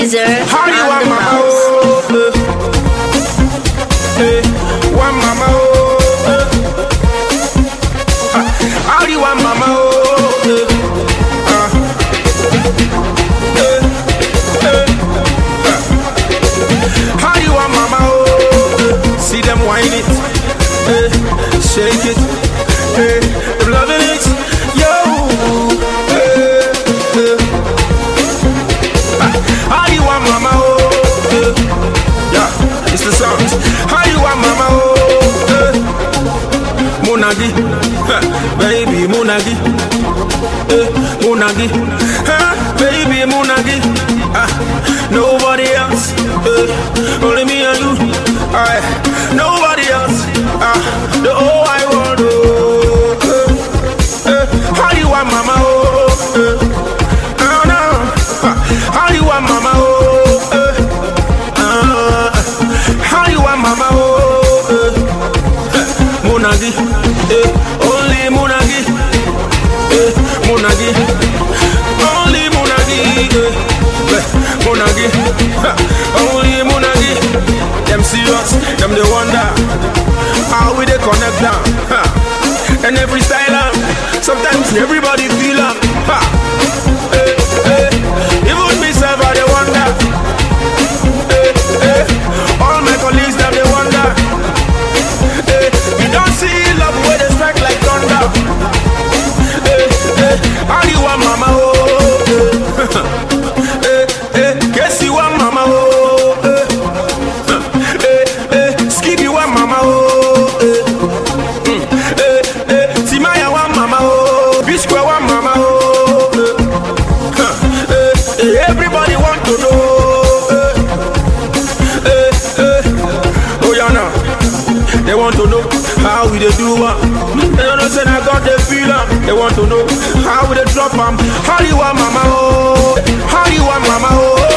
Caesar How you on want the mama? mouse. One mama. How you want mama? How you want mama? See them whine it, shake it, them loving it, yo. How you want mama? Yeah, it's the songs. How you want mama? Monagi, baby Monagi, Monagi, baby Monagi. Nobody else, only me and you. Nobody else, the whole wide world. How you want mama? No. How you want mama? How you want mama? Monagi, only Monagi, Monagi, only Monagi, Monagi, only Monagi. Them serious, them they wonder how we they connect down, and every style, sometimes everybody feel them. Even myself, I they wonder. All my colleagues, them they wonder. You don't see love where they strike like thunder. How you want mama? Guess you want mama? Skip you want mama? Timaya want mama? Bitch want mama? Everybody want to know. Oh yeah, now they want to know how we they do what. They don't know say I got the feeling. They want to know how we they drop 'em. How you want mama? How you want mama?